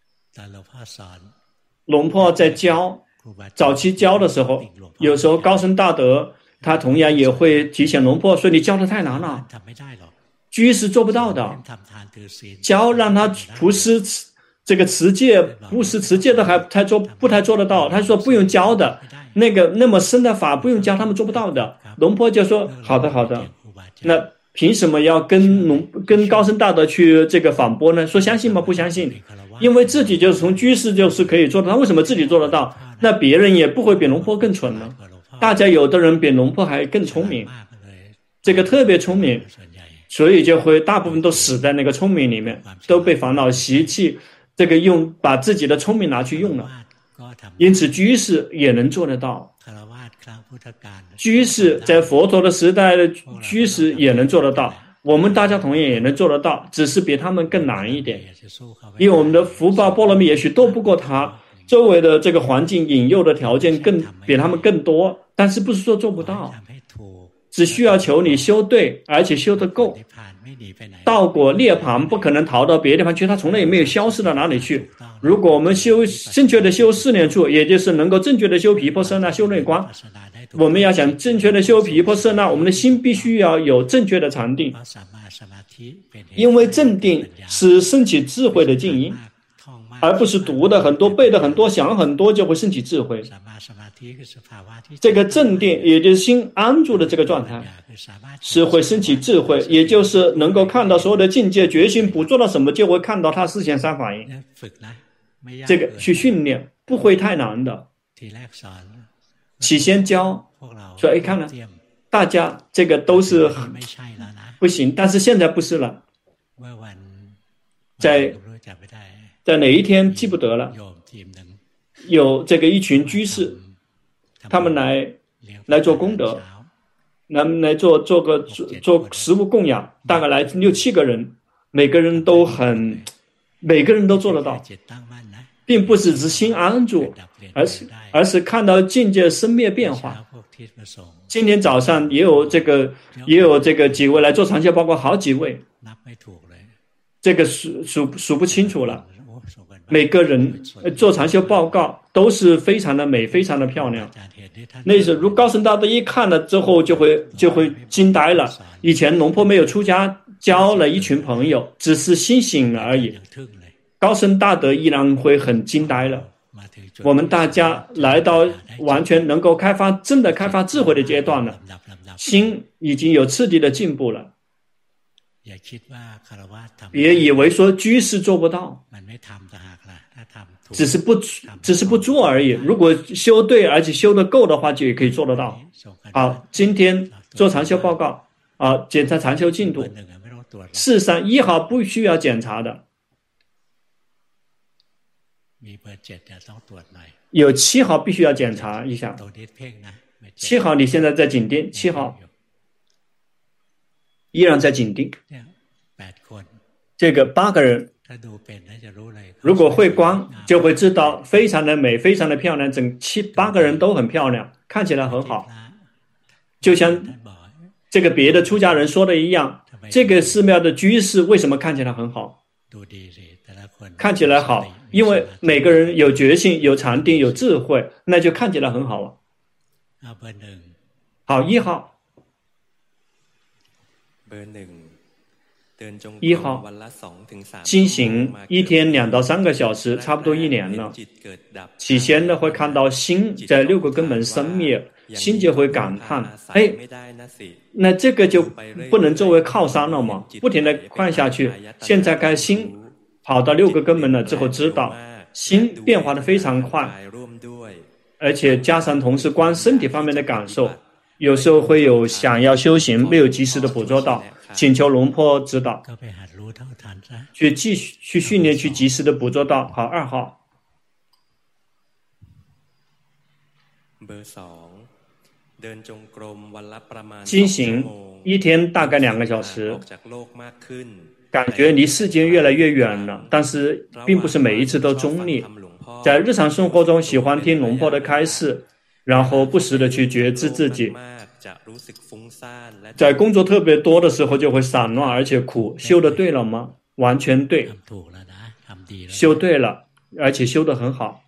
龙婆在教早期教的时候，有时候高僧大德他同样也会提醒龙婆说，你教的太难了，居士做不到的，教让他布施这个持戒，布施持戒的还太做不太做得到，他说不用教的，那个那么深的法不用教，他们做不到的。龙婆就说好的好的，那凭什么要跟龙跟高僧大德去这个反驳呢？说相信吗？不相信，因为自己就是从居士就是可以做到，为什么自己做得到？那别人也不会比龙婆更蠢呢。大家有的人比龙婆还更聪明，这个特别聪明，所以就会大部分都死在那个聪明里面，都被烦恼习气这个用把自己的聪明拿去用了。因此居士也能做得到，居士在佛陀的时代的居士也能做得到，我们大家同样也能做得到，只是比他们更难一点，因为我们的福报波罗蜜也许斗不过他，周围的这个环境引诱的条件更比他们更多，但是不是说做不到，只需要求你修对，而且修得够。道果涅槃不可能逃到别的地方去，它从来也没有消失到哪里去。如果我们修正确的修四念处，也就是能够正确的修毗婆舍那、修内观，我们要想正确的修毗婆舍那，我们的心必须要有正确的禅定，因为正定是升起智慧的静音，而不是读的很多、背的很多、想很多就会升起智慧。这个正定也就是心安住的这个状态，是会升起智慧，也就是能够看到所有的境界，决心捕捉到什么就会看到它四现三反应。这个去训练不会太难的。起先教说，哎，看了大家这个都是不行，但是现在不是了，在在哪一天记不得了，有这个一群居士，他们来来做功德，来来做做个做做食物供养，大概来六七个人，每个人都很每个人都做得到，并不是只心安住，而是而是看到境界生灭变化。今天早上也有这个也有这个几位来做长修，包括好几位，这个数数数不清楚了。每个人做长修报告都是非常的美，非常的漂亮。那时如高僧大德一看了之后就会就会惊呆了。以前龙婆没有出家，交了一群朋友，只是心醒了而已。高僧大德依然会很惊呆了。我们大家来到完全能够开发真的开发智慧的阶段了，心已经有次第的进步了。别以为说居士做不到，只是不只是不做而已。如果修对而且修得够的话，就也可以做得到。好，今天做长修报告啊，检查长修进度。事实上一号不需要检查的，有七号必须要检查一下。七号你现在在紧盯，七号依然在紧盯。这个八个人如果会观就会知道非常的美，非常的漂亮，整七八个人都很漂亮，看起来很好。就像这个别的出家人说的一样，这个寺庙的居士为什么看起来很好？看起来好，因为每个人有决心，有禅定，有智慧，那就看起来很好啊。好，一号一号，进行一天两到三个小时，差不多一年了。起先呢，会看到心在六个根本生灭，心就会感叹：哎，那这个就不能作为靠山了吗？不停的看下去，现在该心跑到六个根本了之后，知道心变化的非常快，而且加上同时观身体方面的感受，有时候会有想要修行没有及时的捕捉到，请求龙坡指导，去继续去训练，去及时的捕捉到。好，二号。进行一天大概两个小时，感觉离世间越来越远了，但是并不是每一次都中立。在日常生活中喜欢听龙坡的开示，然后不时的去觉知自己。在工作特别多的时候就会散乱而且苦，修的对了吗？完全对，修对了，而且修得很好。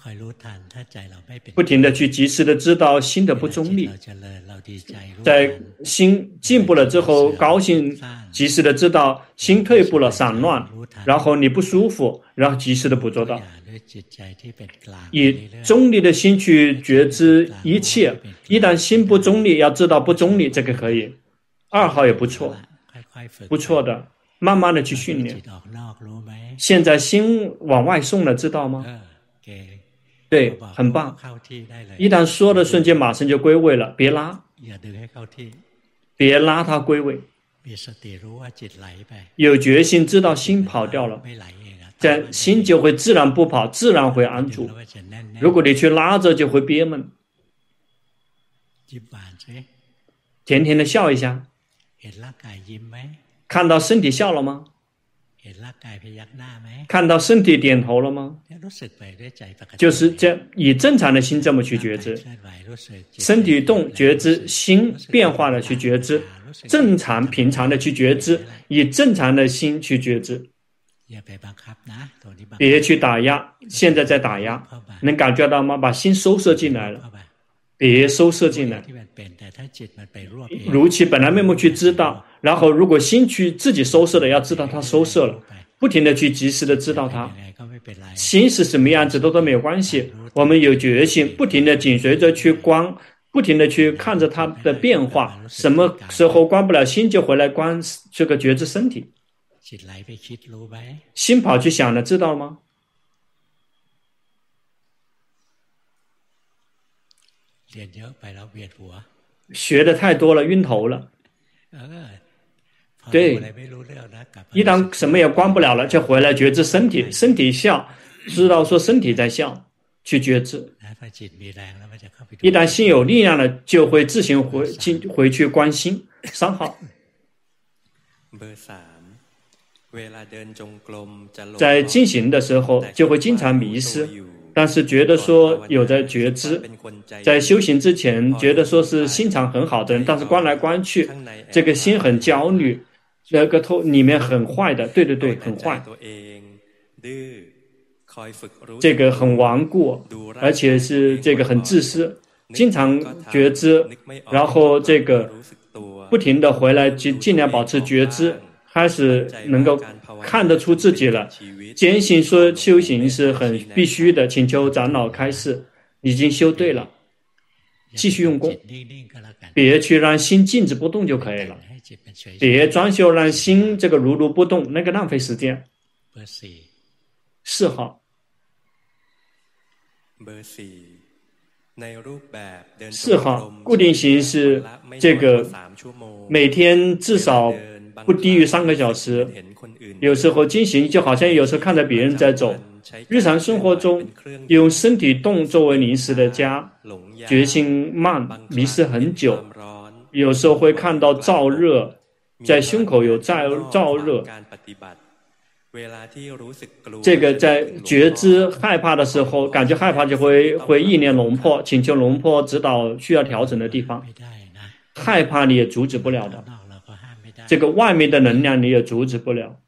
不停的去及时的知道心的不中立，在心进步了之后高兴，及时的知道心退步了散乱，然后你不舒服，然后及时的捕捉到，以中立的心去觉知一切。一旦心不中立，要知道不中立，这个可以。二号也不错，不错的，慢慢的去训练。现在心往外送了，知道吗？对，很棒。一旦说的瞬间，马上就归位了，别拉，别拉它归位。有决心知道心跑掉了，这样心就会自然不跑，自然会安住。如果你去拉着，就会憋闷。甜甜的笑一下，看到身体笑了吗？看到身体点头了吗？就是这样，以正常的心这么去觉知，身体动觉知，心变化的去觉知，正常平常的去觉知，以正常的心去觉知，别去打压。现在在打压，能感觉到吗？把心收摄进来了，别收摄进来，如其本来面目去知道。然后如果心去自己收摄了，要知道它收摄了，不停的去及时的知道它。心是什么样子都都没有关系，我们有决心，不停的紧随着去观，不停的去看着它的变化。什么时候观不了心，就回来观这个觉知身体。心跑去想了，知道吗？学的太多了，晕头了。对，一旦什么也关不了了，就回来觉知身体，身体笑，知道说身体在笑，去觉知。一旦心有力量了，就会自行回进回去观心。三号，在进行的时候就会经常迷失，但是觉得说有在觉知。在修行之前觉得说是心肠很好的人，但是观来观去，这个心很焦虑，那个头里面很坏的，对对对，很坏，这个很顽固，而且是这个很自私，经常觉知，然后这个不停的回来，尽尽量保持觉知，开始能够看得出自己了。坚信说修行是很必须的，请求长老开示，已经修对了，继续用功，别去让心静止不动就可以了，别专修让心这个如如不动，那个浪费时间。四号，四号固定形式，这个每天至少不低于三个小时，有时候进行就好像有时候看着别人在走。日常生活中用身体动作为临时的家，决心慢，迷失很久，有时候会看到燥热，在胸口有燥燥热，这个在觉知害怕的时候，感觉害怕就会会意念龙破，请求龙破指导需要调整的地方。害怕你也阻止不了的，这个外面的能量你也阻止不了。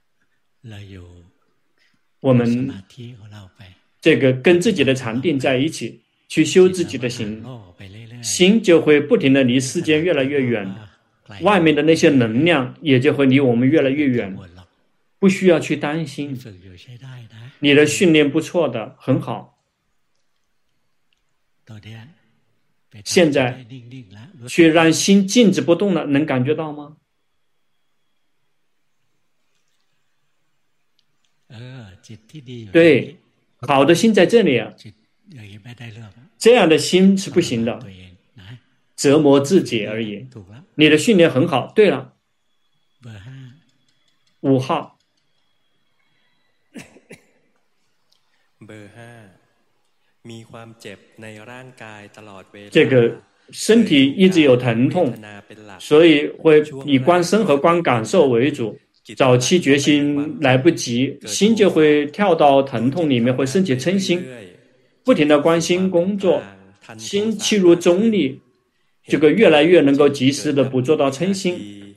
我们这个跟自己的禅定在一起，去修自己的行，心就会不停的离世间越来越远。 外面的那些能量也就会离我们越来越远，不需要去担心。你的训练不错的，很好。现在却让心静止不动了，能感觉到吗？对，好的心在这里啊，这样的心是不行的，折磨自己而已。你的训练很好。对了，五号，这个身体一直有疼痛，所以会以观身和观感受为主。早期决心来不及，心就会跳到疼痛里面，会升起嗔心，不停的观心工作，心契入中立，这个越来越能够及时的捕捉到嗔心，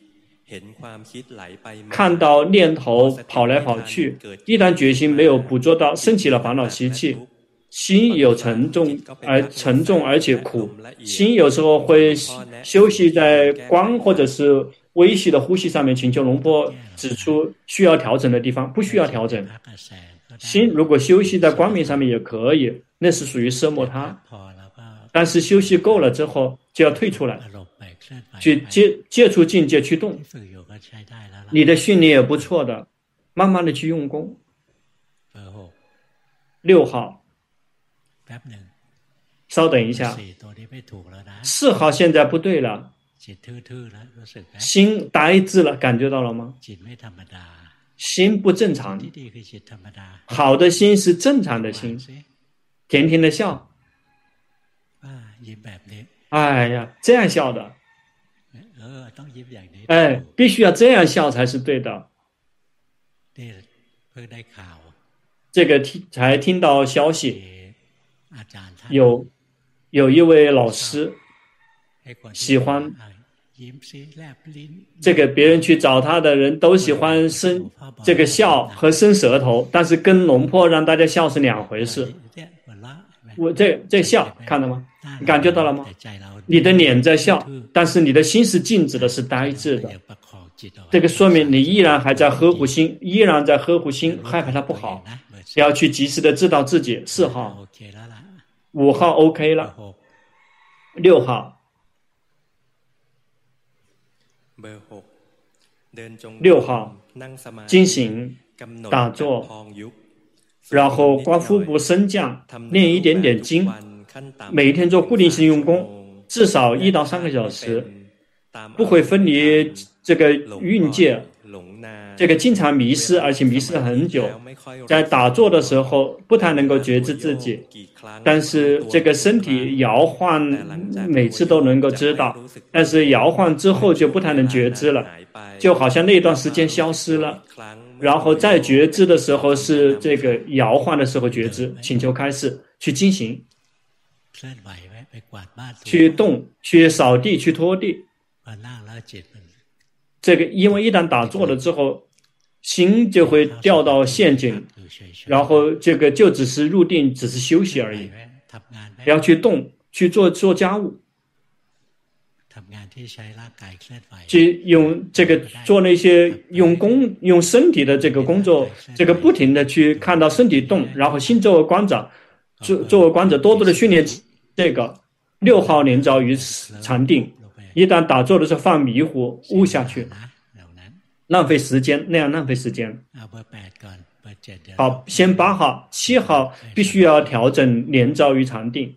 看到念头跑来跑去。一旦决心没有捕捉到，升起了烦恼习气，心有沉重而沉重而且苦，心有时候会休息在光或者是微细的呼吸上面，请求龙波指出需要调整的地方。不需要调整，心如果休息在光明上面也可以，那是属于奢摩他。但是休息够了之后就要退出来，去接接触境界去动。你的训练也不错的，慢慢的去用功。六号，稍等一下，四号现在不对了，心呆滞了，感觉到了吗？心不正常，好的心是正常的心，甜甜的笑。哎呀，这样笑的，哎，必须要这样笑才是对的。这个听才听到消息，有有一位老师喜欢这个，别人去找他的人都喜欢伸这个笑和伸舌头，但是跟龙婆让大家笑是两回事。我这这笑看到吗？你感觉到了吗？你的脸在笑，但是你的心是静止的，是呆滞的。这个说明你依然还在呵护心，依然在呵护心，害怕它不好，要去及时的知道自己。四号，五号 OK 了，六号，六号，进行打坐，然后观腹部升降，练一点点经，每一天做固定性用功，至少一到三个小时，不会分离这个蕴界，这个经常迷失，而且迷失了很久。在打坐的时候不太能够觉知自己，但是这个身体摇晃每次都能够知道，但是摇晃之后就不太能觉知了，就好像那段时间消失了。然后再觉知的时候是这个摇晃的时候觉知。请求开始去进行，去动，去扫地，去拖地。这个因为一旦打坐了之后，心就会掉到陷阱，然后这个就只是入定，只是休息而已。要去动，去做做家务，去用这个做那些用功用身体的这个工作，这个不停的去看到身体动，然后心作为观者，作作为观者多多的训练这个。六号连着于禅定，一旦打坐的时候放迷糊悟下去，浪费时间，那样浪费时间。好，先八号，七号必须要调整连着于禅定。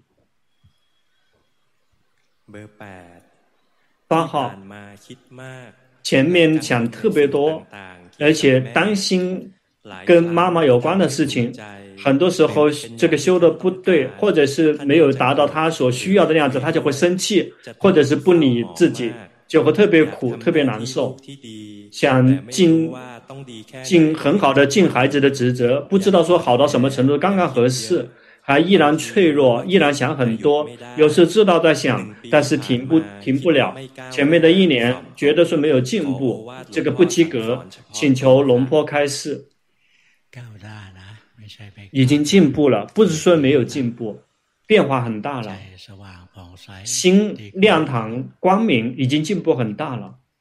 八号，前面想特别多，而且担心跟妈妈有关的事情，很多时候这个修的不对，或者是没有达到他所需要的样子，他就会生气，或者是不理自己，就会特别苦，特别难受。想尽尽很好的尽孩子的职责，不知道说好到什么程度，刚刚合适，还依然脆弱，依然想很多，有时知道在想，但是停不停不了。前面的一年觉得说没有进步，这个不及格，请求龙坡开示。已经进步了，不是说没有进步，变化很大了，心亮堂光明，已经进步很大了。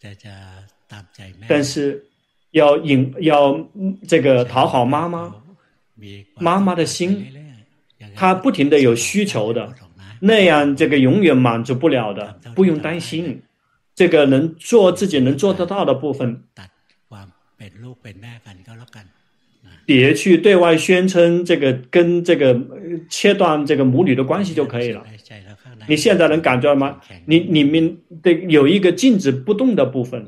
但是要引要这个讨好妈妈，妈妈的心，她不停的有需求的，那样这个永远满足不了的，不用担心。这个能做自己能做得到的部分，别去对外宣称这个跟这个切断这个母女的关系就可以了。你现在能感觉到吗？你里面的有一个静止不动的部分，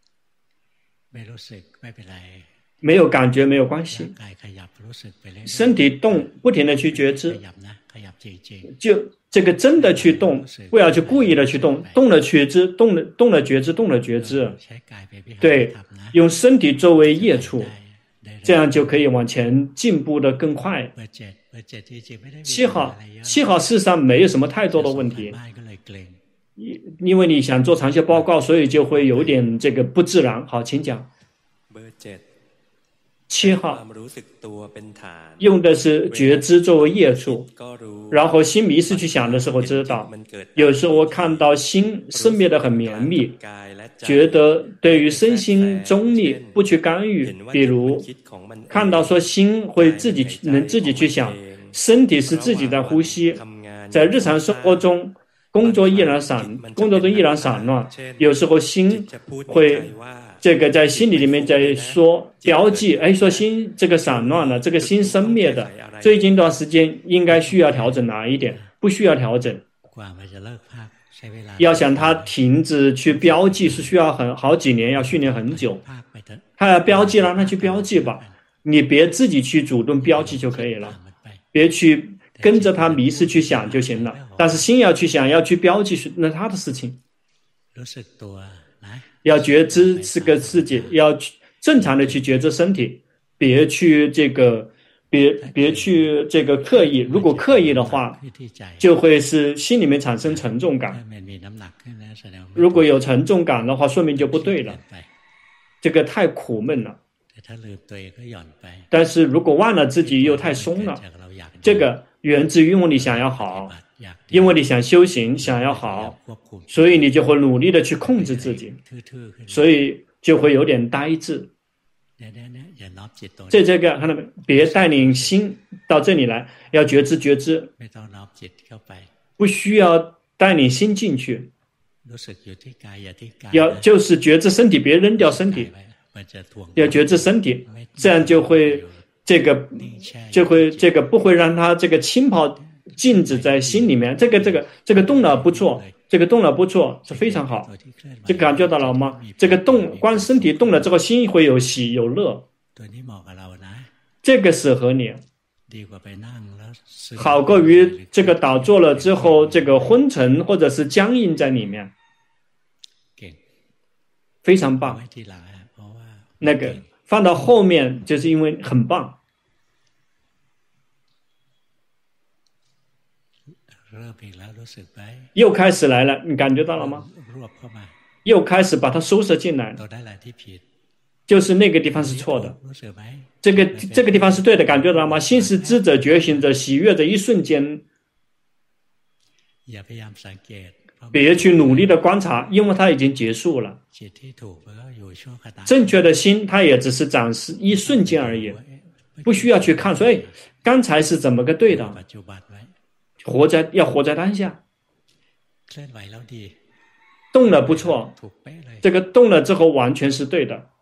没有感觉没有关系，身体动不停的去觉知，就这个真的去动，不要去故意的去动，动了觉知，动了动了觉知，动了觉知，对，用身体作为业处，这样就可以往前进步的更快。七号，七号事实上没有什么太多的问题，因为你想做长期报告，所以就会有点这个不自然。好，请讲。七号用的是觉知作为业处，然后心迷失去想的时候知道，有时候我看到心生灭的很绵密，觉得对于身心中立，不去干预。比如看到说心会自己能自己去想，身体是自己在呼吸，在日常生活中工作依然散，工作中依然散乱，有时候心会这个在心里里面在说标记，哎，说心这个散乱了，这个心生灭的，最近一段时间应该需要调整哪一点，不需要调整。要想它停止去标记是需要很好几年，要训练很久。它要标记了，那去标记吧，你别自己去主动标记就可以了，别去跟着它迷失去想就行了。但是心要去想，要去标记是那他的事情。要觉知是个自己，要正常的去觉知身体，别去这个，别别去这个刻意。如果刻意的话，就会是心里面产生沉重感。如果有沉重感的话，说明就不对了，这个太苦闷了。但是如果忘了自己又太松了，这个源自于因为你想要好，因为你想修行，想要好，所以你就会努力的去控制自己，所以就会有点呆滞。这这个看到没？别带领心到这里来，要觉知觉知，不需要带领心进去，要就是觉知身体，别扔掉身体，要觉知身体，这样就会这个就会这个不会让它这个浸泡。静止在心里面，这个这个这个动了不错，这个动了不错是非常好，就感觉到了吗？这个动，光身体动了之后，心会有喜有乐，这个适合你，好过于这个倒坐了之后，这个昏沉或者是僵硬在里面，非常棒。那个放到后面，就是因为很棒。又开始来了，你感觉到了吗？又开始把它收拾进来，就是那个地方是错的，这个这个地方是对的，感觉到了吗？心是知者、觉醒者、喜悦的一瞬间，别去努力的观察，因为它已经结束了。正确的心，它也只是展示一瞬间而已，不需要去看说，哎，刚才是怎么个对的。活在要活在当下，动了不错，这个动了之后完全是对的。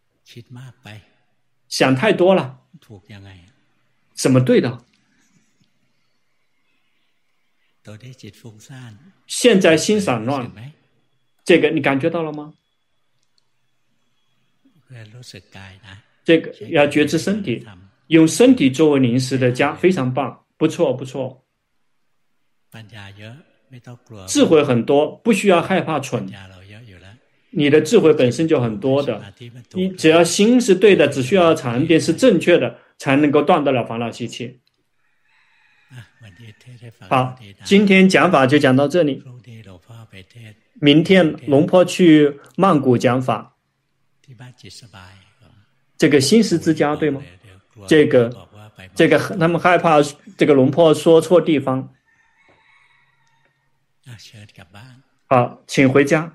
想太多了，怎么对的？现在心散乱，这个你感觉到了吗？这个要觉知身体，用身体作为临时的家，非常棒，不错不错。智慧很多，不需要害怕蠢。你的智慧本身就很多的，你只要心是对的，只需要禅定是正确的，才能够断得了烦恼习气。好，今天讲法就讲到这里。明天龙坡去曼谷讲法，这个心识之家对吗？这个这个他们害怕这个龙坡说错地方。好，请回家。